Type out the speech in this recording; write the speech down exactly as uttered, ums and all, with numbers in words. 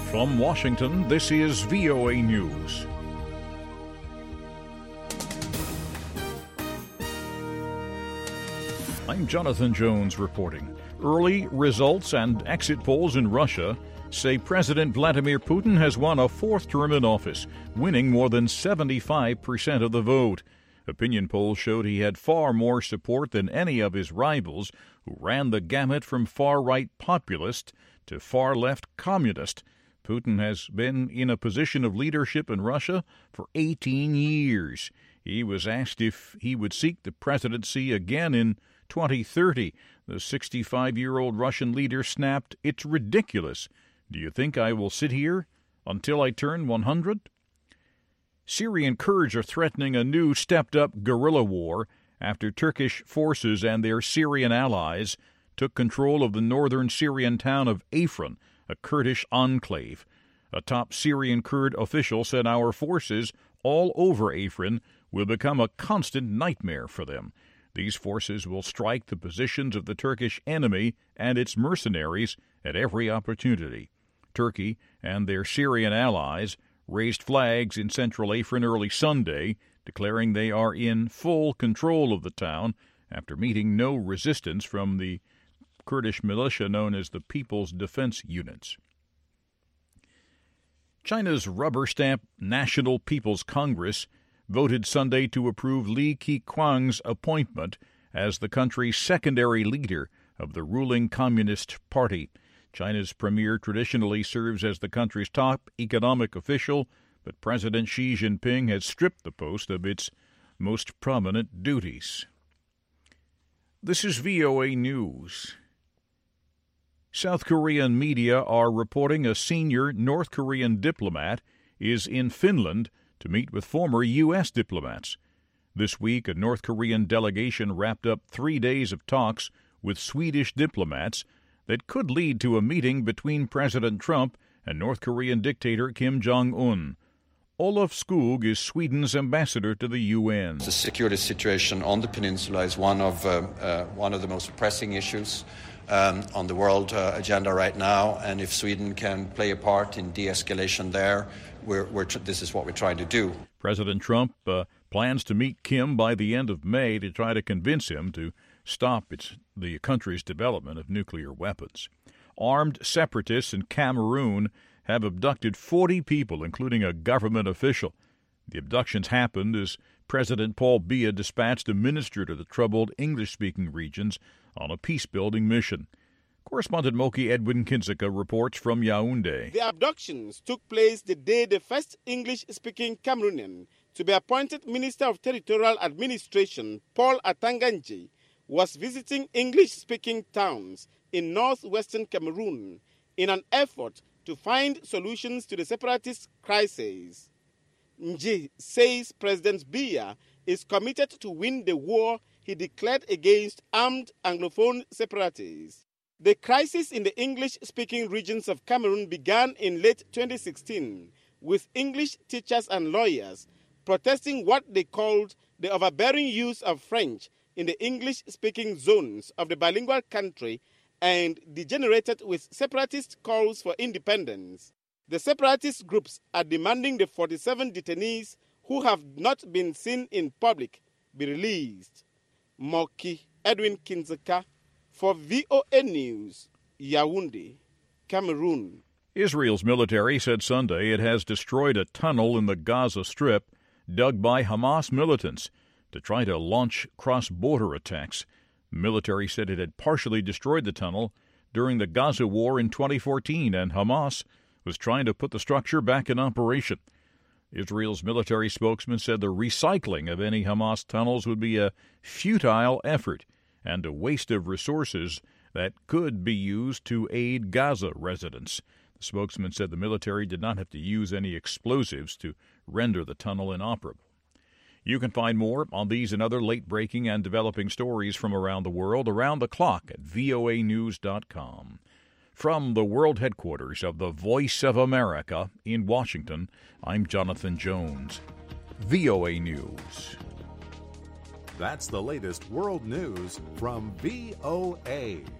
From Washington, this is V O A News. I'm Jonathan Jones reporting. Early results and exit polls in Russia say President Vladimir Putin has won a fourth term in office, winning more than seventy-five percent of the vote. Opinion polls showed he had far more support than any of his rivals, who ran the gamut from far-right populist to far-left communist. Putin has been in a position of leadership in Russia for eighteen years. He was asked if he would seek the presidency again in twenty thirty. The sixty-five-year-old Russian leader snapped, "It's ridiculous. Do you think I will sit here until I turn one hundred? Syrian Kurds are threatening a new stepped-up guerrilla war after Turkish forces and their Syrian allies took control of the northern Syrian town of Afrin, a Kurdish enclave. A top Syrian Kurd official said our forces all over Afrin will become a constant nightmare for them. These forces will strike the positions of the Turkish enemy and its mercenaries at every opportunity. Turkey and their Syrian allies raised flags in central Afrin early Sunday, declaring they are in full control of the town after meeting no resistance from the Kurdish militia known as the People's Defense Units. China's rubber-stamped National People's Congress voted Sunday to approve Li Keqiang's appointment as the country's secondary leader of the ruling Communist Party. China's premier traditionally serves as the country's top economic official, but President Xi Jinping has stripped the post of its most prominent duties. This is V O A News. South Korean media are reporting a senior North Korean diplomat is in Finland to meet with former U S diplomats. This week, a North Korean delegation wrapped up three days of talks with Swedish diplomats that could lead to a meeting between President Trump and North Korean dictator Kim Jong-un. Olof Skog is Sweden's ambassador to the U N. The security situation on the peninsula is one of uh, uh, one of the most pressing issues um, on the world uh, agenda right now, and if Sweden can play a part in de-escalation there, we're, we're tr- this is what we're trying to do. President Trump uh, plans to meet Kim by the end of May to try to convince him to stop its, the country's development of nuclear weapons. Armed separatists in Cameroon have abducted forty people, including a government official. The abductions happened as President Paul Biya dispatched a minister to the troubled English-speaking regions on a peace-building mission. Correspondent Moki Edwin Kinzeka reports from Yaoundé. The abductions took place the day the first English-speaking Cameroonian to be appointed Minister of Territorial Administration, Paul Atanganji, was visiting English-speaking towns in northwestern Cameroon in an effort to find solutions to the separatist crisis. Nji says President Biya is committed to win the war he declared against armed Anglophone separatists. The crisis in the English-speaking regions of Cameroon began in late twenty sixteen, with English teachers and lawyers protesting what they called the overbearing use of French in the English-speaking zones of the bilingual country and degenerated with separatist calls for independence. The separatist groups are demanding the forty-seven detainees who have not been seen in public be released. Moki Edwin Kinzeka for V O A News, Yaoundé, Cameroon. Israel's military said Sunday it has destroyed a tunnel in the Gaza Strip dug by Hamas militants to try to launch cross-border attacks. The military said it had partially destroyed the tunnel during the Gaza war in twenty fourteen, and Hamas was trying to put the structure back in operation. Israel's military spokesman said the recycling of any Hamas tunnels would be a futile effort and a waste of resources that could be used to aid Gaza residents. The spokesman said the military did not have to use any explosives to render the tunnel inoperable. You can find more on these and other late-breaking and developing stories from around the world around the clock at V O A news dot com. From the world headquarters of the Voice of America in Washington, I'm Jonathan Jones. V O A News. That's the latest world news from V O A.